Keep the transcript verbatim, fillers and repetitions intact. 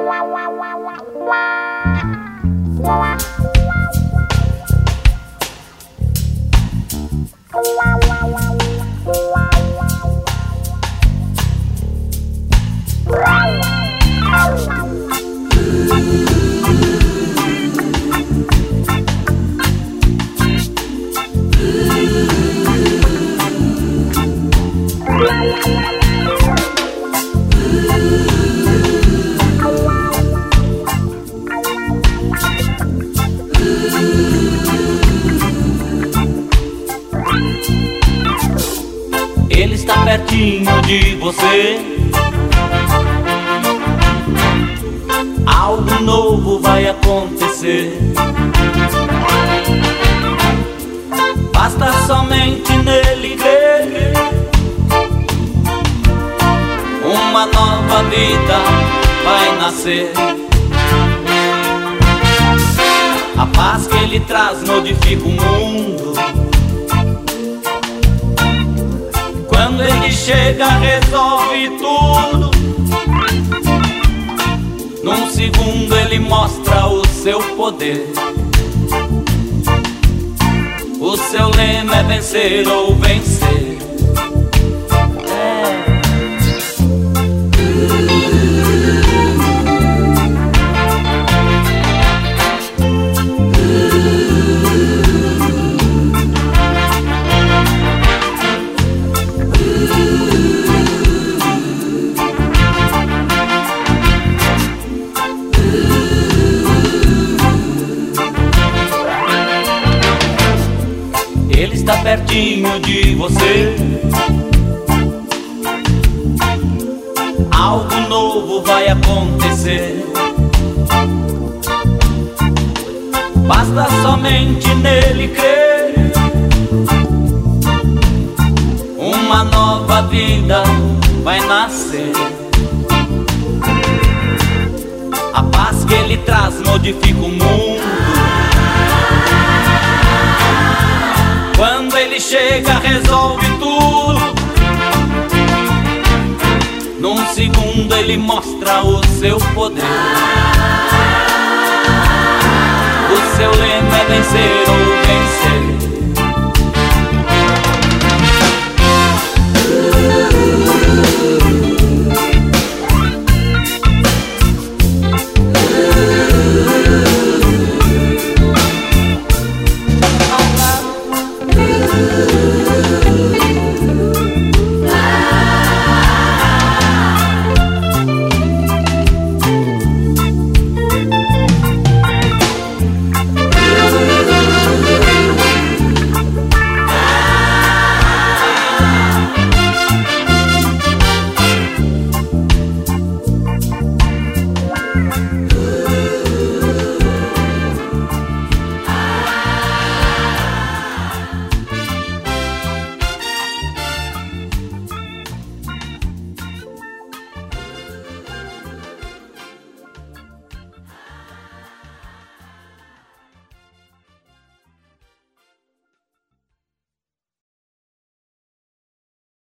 Ele está pertinho de você. Algo novo vai acontecer. Basta somente nele crer. Uma nova vida vai nascer. A paz que ele traz modifica o mundo. Quando ele chega, resolve tudo. Num segundo ele mostra o seu poder. O seu lema é vencer ou vencer. É. Ele está pertinho de você. Algo novo vai acontecer. Basta somente nele crer. Uma nova vida vai nascer. A paz que ele traz modifica o mundo. Quando ele chega, resolve tudo. Num segundo ele mostra o seu poder. O seu lema é vencer ou vencer.